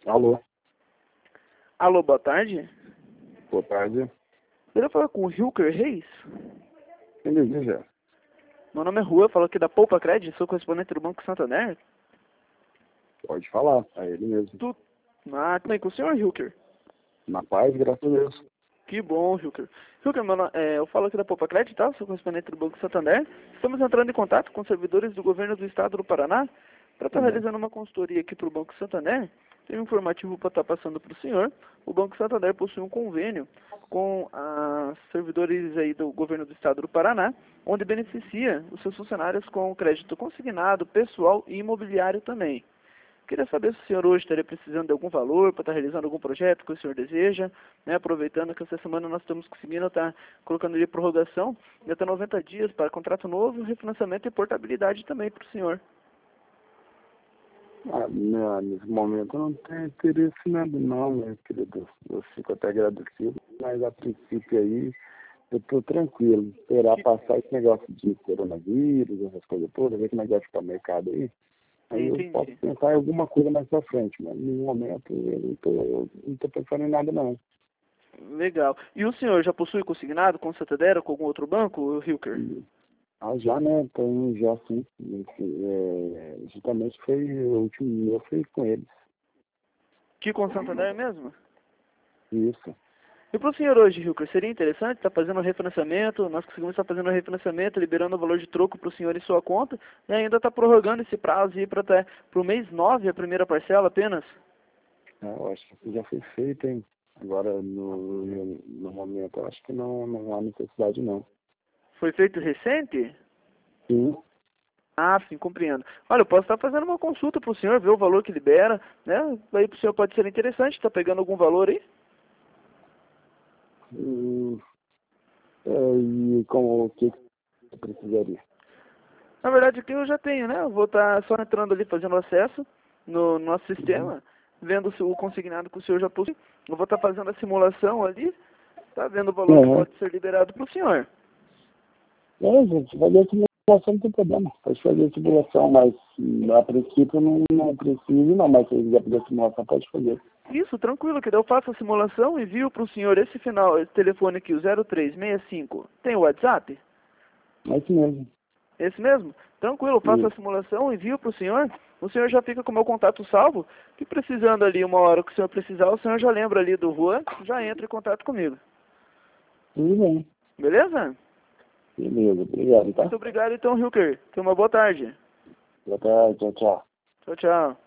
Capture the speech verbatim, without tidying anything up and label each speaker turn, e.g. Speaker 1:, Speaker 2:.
Speaker 1: Alô,
Speaker 2: Alô, boa tarde.
Speaker 1: boa tarde.
Speaker 2: Eu queria falar com o Hilker Reis.
Speaker 1: Quem deseja?
Speaker 2: Meu nome é Rua, falo aqui da Poupa Cred, sou correspondente do Banco Santander.
Speaker 1: Pode falar, é ele mesmo.
Speaker 2: Tu... Ah, tudo bem com o senhor, Hilker?
Speaker 1: Na paz, graças a Deus.
Speaker 2: Que bom, Hilker. Hilker, meu nome, é, eu falo aqui da Poupa Cred, tá? Sou correspondente do Banco Santander. Estamos entrando em contato com servidores do governo do estado do Paraná para estar
Speaker 1: Uhum.
Speaker 2: realizando uma consultoria aqui para o Banco Santander. Tem um informativo para estar passando para o senhor. O Banco Santander possui um convênio com os servidores aí do governo do estado do Paraná, onde beneficia os seus funcionários com crédito consignado, pessoal e imobiliário também. Queria saber se o senhor hoje estaria precisando de algum valor para estar realizando algum projeto que o senhor deseja, né? Aproveitando que essa semana nós estamos conseguindo estar colocando ali prorrogação de até noventa dias para contrato novo, refinanciamento e portabilidade também para o senhor.
Speaker 1: Ah, né, nesse momento eu não tenho interesse em nada não, meu querido. Eu fico até agradecido, mas a princípio aí eu tô tranquilo. Esperar passar esse negócio de coronavírus, essas coisas todas, ver como é que vai ficar o mercado aí. Aí eu posso
Speaker 2: Entendi.
Speaker 1: pensar em alguma coisa mais pra frente, mas no momento eu não tô, eu não tô pensando em nada não.
Speaker 2: Legal. E o senhor já possui consignado com o Santander ou com algum outro banco, o Hilker?
Speaker 1: Ah, já, né? Tem já sim. É, justamente foi o último meu foi com eles.
Speaker 2: Que com o Santander mesmo?
Speaker 1: Isso.
Speaker 2: E para o senhor hoje, Hilker, seria interessante estar fazendo o refinanciamento, nós conseguimos estar fazendo o refinanciamento, liberando o valor de troco para o senhor em sua conta, e ainda está prorrogando esse prazo aí para até para o mês nove a primeira parcela apenas?
Speaker 1: É, eu acho que já foi feito, hein? Agora, no, no, no momento, eu acho que não, não há necessidade, não.
Speaker 2: Foi feito recente?
Speaker 1: Sim.
Speaker 2: Ah, sim, compreendo. Olha, eu posso estar fazendo uma consulta para o senhor, ver o valor que libera, né? Aí para o senhor pode ser interessante, está pegando algum valor aí?
Speaker 1: E, é, e com o que você precisaria?
Speaker 2: Na verdade, aqui eu já tenho, né? Eu vou estar só entrando ali, fazendo acesso no, no nosso
Speaker 1: Uhum.
Speaker 2: sistema, vendo se o consignado que o senhor já possui. Eu vou estar fazendo a simulação ali, tá vendo o valor que
Speaker 1: Uhum.
Speaker 2: pode ser liberado para o senhor.
Speaker 1: É, gente, fazer a simulação não tem problema. Pode fazer a simulação, mas hum, a princípio não, não preciso, não. Mas se quiser fazer a simulação, pode fazer.
Speaker 2: Isso, tranquilo, que daí eu faço a simulação e envio para o senhor esse final, esse telefone aqui, o zero três seis cinco. Tem o WhatsApp?
Speaker 1: É isso mesmo.
Speaker 2: Esse mesmo? Tranquilo, eu faço a
Speaker 1: E,
Speaker 2: simulação, envio para o senhor. O senhor já fica com o meu contato salvo. E precisando ali, uma hora que o senhor precisar, o senhor já lembra ali do Juan, já entra em contato comigo.
Speaker 1: tudo bem.
Speaker 2: Beleza?
Speaker 1: Beleza, obrigado, tá?
Speaker 2: Muito obrigado então, Hilker. Tenha uma boa tarde.
Speaker 1: Boa tarde, tchau, tchau.
Speaker 2: Tchau, tchau.